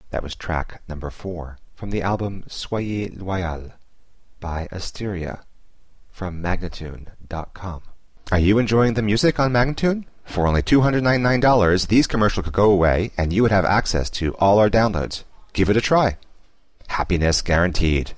That was track number 4 from the album Soyez Loyal by Asteria from Magnatune.com. Are you enjoying the music on Magnatune? For only $299, these commercials could go away and you would have access to all our downloads. Give it a try. Happiness guaranteed.